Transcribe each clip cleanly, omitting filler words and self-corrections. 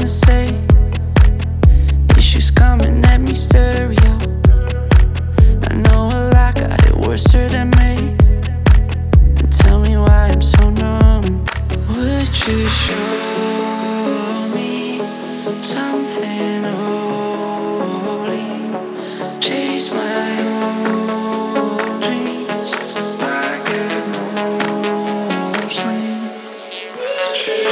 to say. Issues coming at me stereo. I know a lot got it worse than me. And tell me why I'm so numb. Would you show me something holy? Chase my old dreams like an old sling. Would you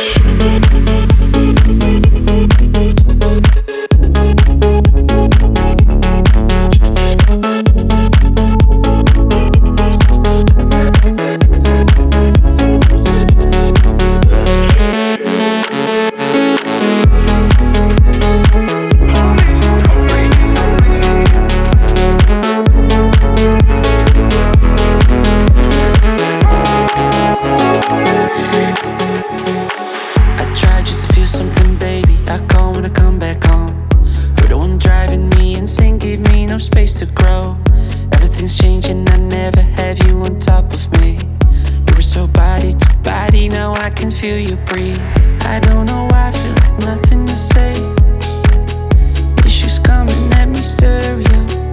something, baby, I call when I come back home. You're the one driving me insane, give me no space to grow. Everything's changing, I never have you on top of me. You were so body to body, now I can feel you breathe. I don't know why I feel like nothing to say. Issues coming at me stereo.